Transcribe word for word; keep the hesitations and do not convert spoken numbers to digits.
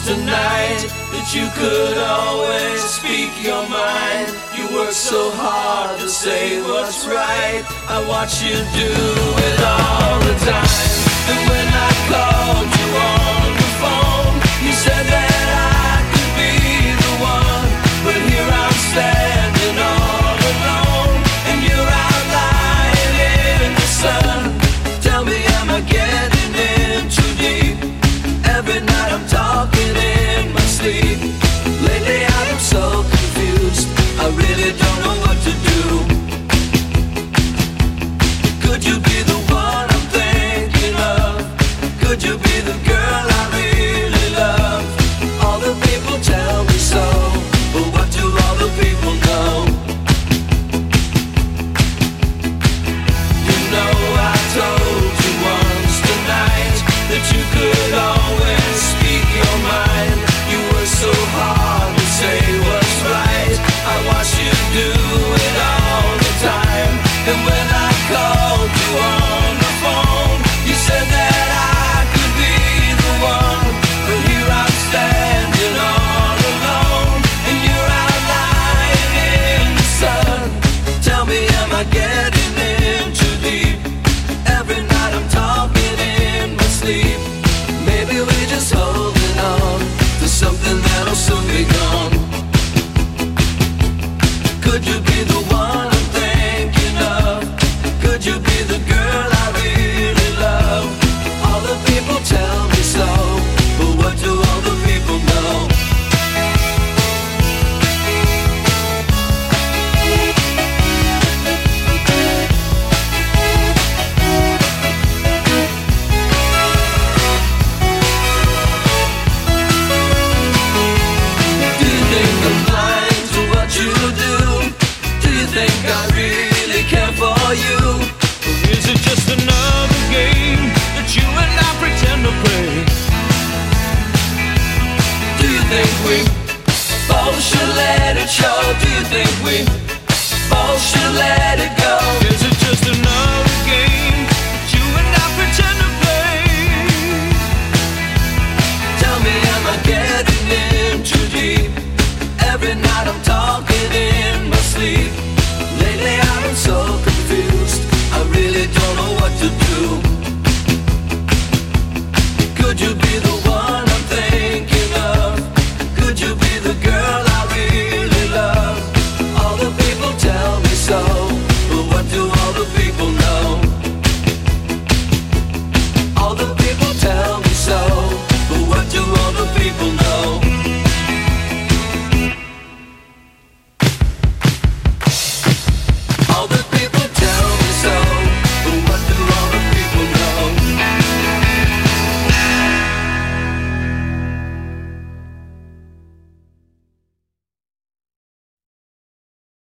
tonight that you could always speak your mind. You work so hard to say what's right. I watch you do it all the time. And when I called you on the phone, you said that I could be the one. But here I'm standing all alone, and you're out lying in the sun. Tell me, am I getting in too deep? Every night I'm talking in my sleep. Lately I've been so confused, I really don't know what to do. Could you be the one I'm thinking of? Could you be the girl I really love? All the people tell me so, but what do all the people know? You know I told you once tonight that you could always speak your mind. You were so hard to say what's right. I watch you do it all the time. And when I called you on the phone, you said that I could be the one. But here I'm standing all alone, and you're out lying in the sun. Tell me, am I getting in too deep? Every night I'm talking in my sleep. Maybe we're just holding on to something that'll soon be gone. Could you be the